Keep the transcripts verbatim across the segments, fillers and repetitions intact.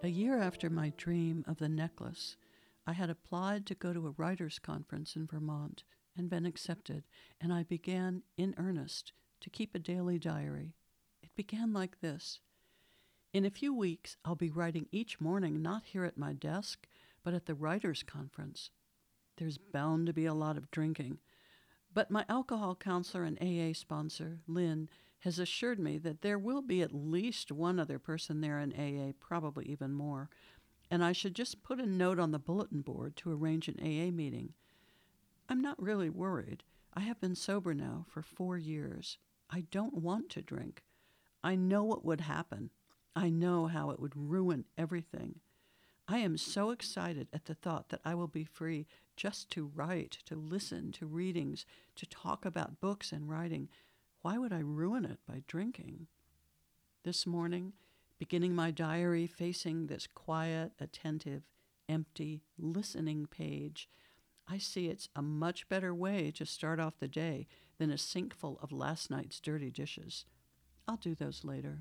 A year after my dream of the necklace, I had applied to go to a writers' conference in Vermont and been accepted, and I began, in earnest, to keep a daily diary. It began like this. In a few weeks, I'll be writing each morning, not here at my desk, but at the writers' conference. There's bound to be a lot of drinking, but my alcohol counselor and A A sponsor, Lynn, has assured me that there will be at least one other person there in A A, probably even more, and I should just put a note on the bulletin board to arrange an A A meeting. I'm not really worried. I have been sober now for four years. I don't want to drink. I know what would happen. I know how it would ruin everything. I am so excited at the thought that I will be free just to write, to listen to readings, to talk about books and writing. Why would I ruin it by drinking? This morning, beginning my diary facing this quiet, attentive, empty, listening page, I see it's a much better way to start off the day than a sink full of last night's dirty dishes. I'll do those later.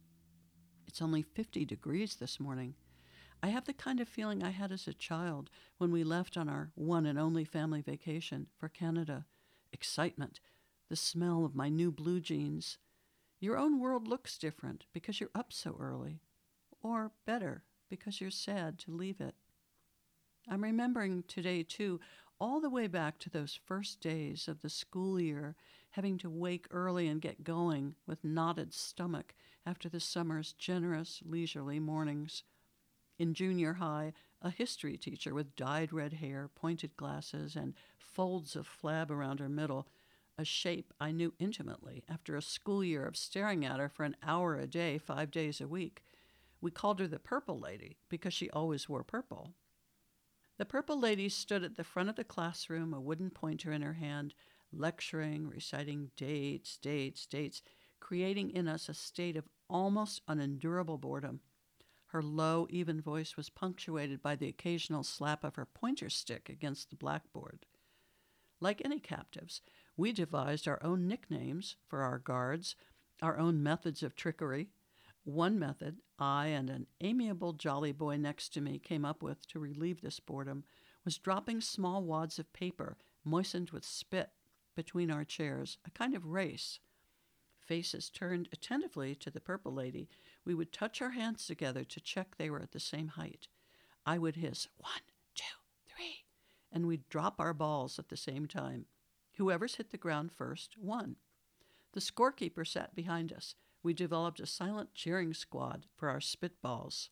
It's only fifty degrees this morning. I have the kind of feeling I had as a child when we left on our one and only family vacation for Canada. Excitement, the smell of my new blue jeans. Your own world looks different because you're up so early. Or better, because you're sad to leave it. I'm remembering today, too, all the way back to those first days of the school year, having to wake early and get going with knotted stomach after the summer's generous, leisurely mornings. In junior high, a history teacher with dyed red hair, pointed glasses, and folds of flab around her middle, a shape I knew intimately after a school year of staring at her for an hour a day, five days a week. We called her the Purple Lady because she always wore purple. The Purple Lady stood at the front of the classroom, a wooden pointer in her hand, lecturing, reciting dates, dates, dates, creating in us a state of almost unendurable boredom. Her low, even voice was punctuated by the occasional slap of her pointer stick against the blackboard. Like any captives, we devised our own nicknames for our guards, our own methods of trickery. One method I and an amiable jolly boy next to me came up with to relieve this boredom was dropping small wads of paper moistened with spit between our chairs, a kind of race. Faces turned attentively to the Purple Lady, we would touch our hands together to check they were at the same height. I would hiss, one, two, three, and we'd drop our balls at the same time. Whoever's hit the ground first won. The scorekeeper sat behind us. We developed a silent cheering squad for our spitballs.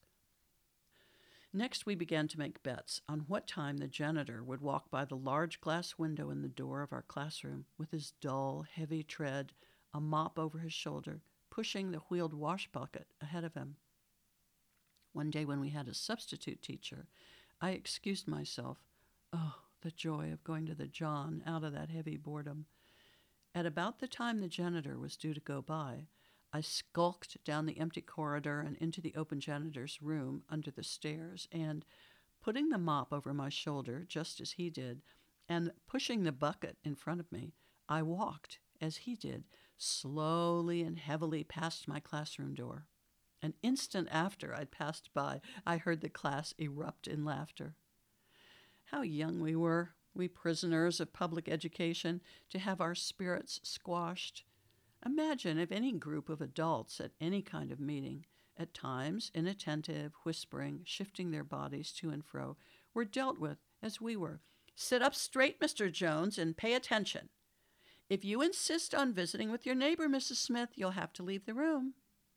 Next, we began to make bets on what time the janitor would walk by the large glass window in the door of our classroom with his dull, heavy tread, a mop over his shoulder, pushing the wheeled wash bucket ahead of him. One day when we had a substitute teacher, I excused myself. Oh, the joy of going to the John out of that heavy boredom. At about the time the janitor was due to go by, I skulked down the empty corridor and into the open janitor's room under the stairs and, putting the mop over my shoulder just as he did and pushing the bucket in front of me, I walked, as he did, slowly and heavily past my classroom door. An instant after I'd passed by, I heard the class erupt in laughter. How young we were, we prisoners of public education, to have our spirits squashed. Imagine if any group of adults at any kind of meeting, at times inattentive, whispering, shifting their bodies to and fro, were dealt with as we were. Sit up straight, Mister Jones, and pay attention. If you insist on visiting with your neighbor, Missus Smith, you'll have to leave the room.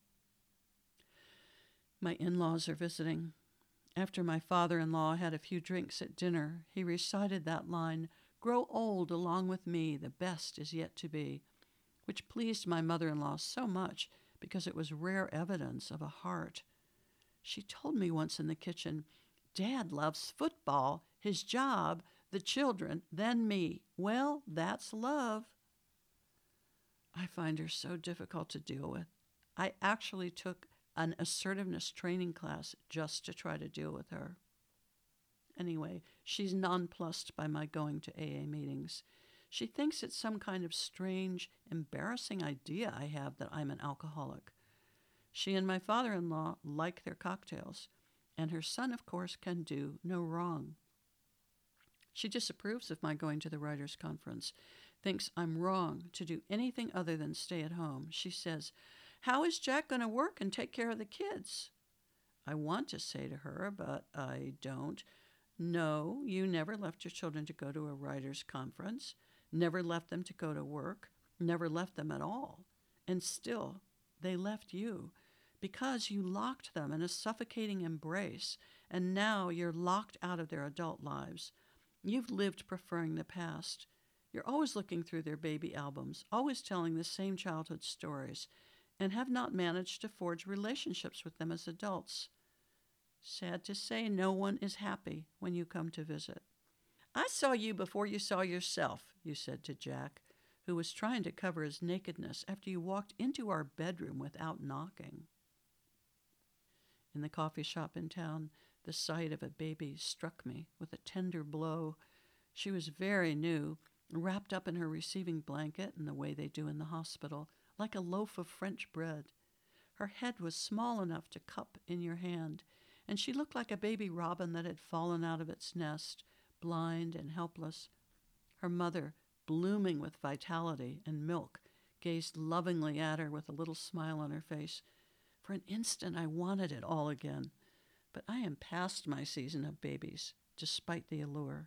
My in-laws are visiting. After my father-in-law had a few drinks at dinner, he recited that line, "Grow old along with me, the best is yet to be," which pleased my mother-in-law so much because it was rare evidence of a heart. She told me once in the kitchen, "Dad loves football, his job, the children, then me. Well, that's love." I find her so difficult to deal with. I actually took an assertiveness training class just to try to deal with her. Anyway, she's nonplussed by my going to A A meetings. She thinks it's some kind of strange, embarrassing idea I have that I'm an alcoholic. She and my father-in-law like their cocktails. and her son, of course, can do no wrong. She disapproves of my going to the writers' conference, thinks I'm wrong to do anything other than stay at home. She says, "How is Jack going to work and take care of the kids?" I want to say to her, but I don't. No, you never left your children to go to a writers' conference, never left them to go to work, never left them at all. And still, they left you because you locked them in a suffocating embrace, and now you're locked out of their adult lives. You've lived preferring the past. You're always looking through their baby albums, always telling the same childhood stories, and have not managed to forge relationships with them as adults. Sad to say, no one is happy when you come to visit. "I saw you before you saw yourself," you said to Jack, who was trying to cover his nakedness after you walked into our bedroom without knocking. In the coffee shop in town, the sight of a baby struck me with a tender blow. She was very new, wrapped up in her receiving blanket in the way they do in the hospital, like a loaf of French bread. Her head was small enough to cup in your hand, and she looked like a baby robin that had fallen out of its nest, blind and helpless. Her mother, blooming with vitality and milk, gazed lovingly at her with a little smile on her face. For an instant I wanted it all again, but I am past my season of babies, despite the allure.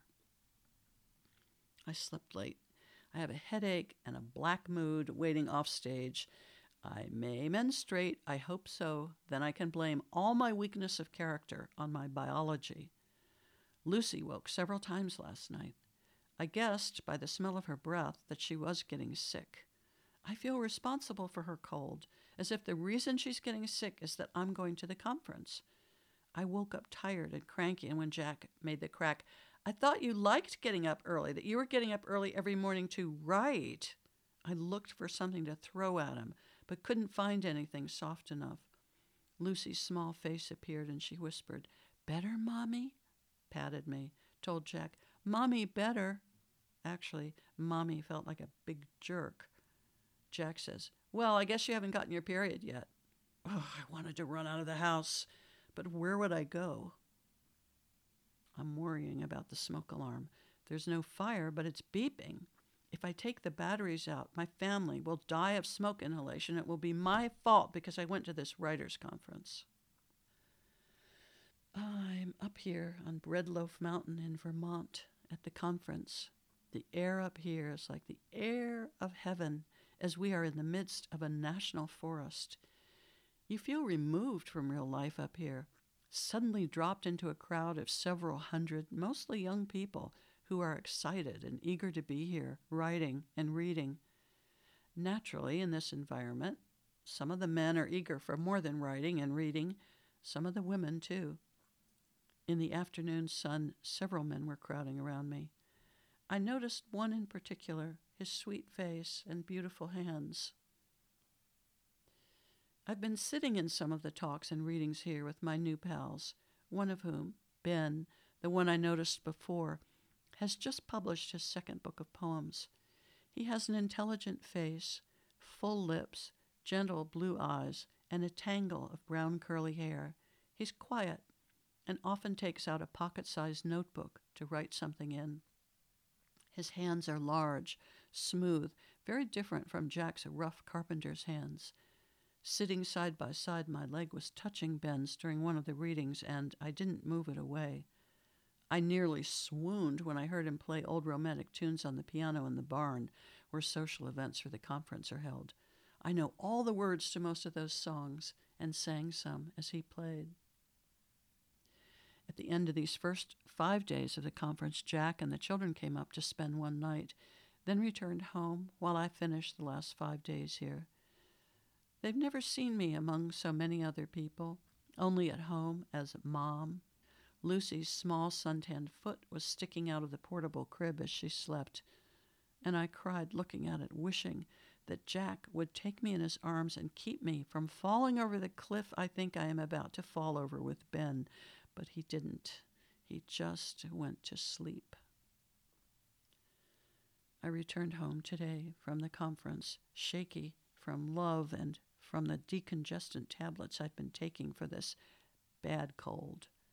I slept late. I have a headache and a black mood waiting off stage. I may menstruate, I hope so. Then I can blame all my weakness of character on my biology. Lucy woke several times last night. I guessed by the smell of her breath that she was getting sick. I feel responsible for her cold, as if the reason she's getting sick is that I'm going to the conference. I woke up tired and cranky, and when Jack made the crack, "I thought you liked getting up early, that you were getting up early every morning to write." I looked for something to throw at him, but couldn't find anything soft enough. Lucy's small face appeared, and she whispered, "Better, Mommy?" Patted me, told Jack, "Mommy, better." Actually, Mommy felt like a big jerk. Jack says, "Well, I guess you haven't gotten your period yet." Oh, I wanted to run out of the house, but where would I go? I'm worrying about the smoke alarm. There's no fire, but it's beeping. If I take the batteries out, my family will die of smoke inhalation. It will be my fault because I went to this writers' conference. I'm up here on Breadloaf Mountain in Vermont at the conference. The air up here is like the air of heaven, as we are in the midst of a national forest. You feel removed from real life up here, suddenly dropped into a crowd of several hundred, mostly young people, who are excited and eager to be here, writing and reading. Naturally, in this environment, some of the men are eager for more than writing and reading, some of the women too. In the afternoon sun, several men were crowding around me. I noticed one in particular, his sweet face and beautiful hands. I've been sitting in some of the talks and readings here with my new pals, one of whom, Ben, the one I noticed before, has just published his second book of poems. He has an intelligent face, full lips, gentle blue eyes, and a tangle of brown curly hair. He's quiet and often takes out a pocket-sized notebook to write something in. His hands are large, smooth, very different from Jack's rough carpenter's hands. Sitting side by side, my leg was touching Ben's during one of the readings, and I didn't move it away. I nearly swooned when I heard him play old romantic tunes on the piano in the barn, where social events for the conference are held. I know all the words to most of those songs, and sang some as he played. At the end of these first five days of the conference, Jack and the children came up to spend one night, then returned home while I finished the last five days here. They've never seen me among so many other people, only at home as Mom. Lucy's small suntanned foot was sticking out of the portable crib as she slept, and I cried looking at it, wishing that Jack would take me in his arms and keep me from falling over the cliff I think I am about to fall over with Ben, but he didn't. He just went to sleep. I returned home today from the conference, shaky from love and from the decongestant tablets I've been taking for this bad cold.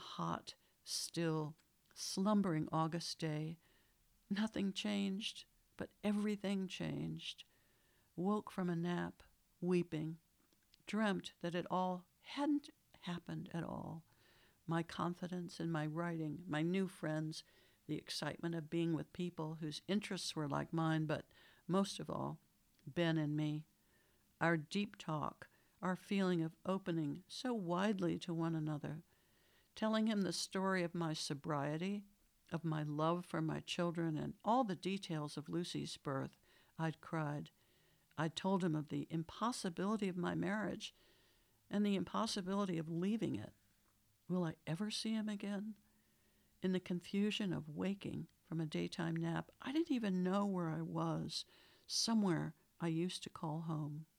hot, still, slumbering August day. Nothing changed, but everything changed. Woke from a nap, weeping. Dreamt that it all hadn't happened at all. My confidence in my writing, my new friends, the excitement of being with people whose interests were like mine, but most of all, Ben and me. Our deep talk, our feeling of opening so widely to one another. Telling him the story of my sobriety, of my love for my children, and all the details of Lucy's birth, I'd cried. I'd told him of the impossibility of my marriage and the impossibility of leaving it. Will I ever see him again? In the confusion of waking from a daytime nap, I didn't even know where I was, somewhere I used to call home.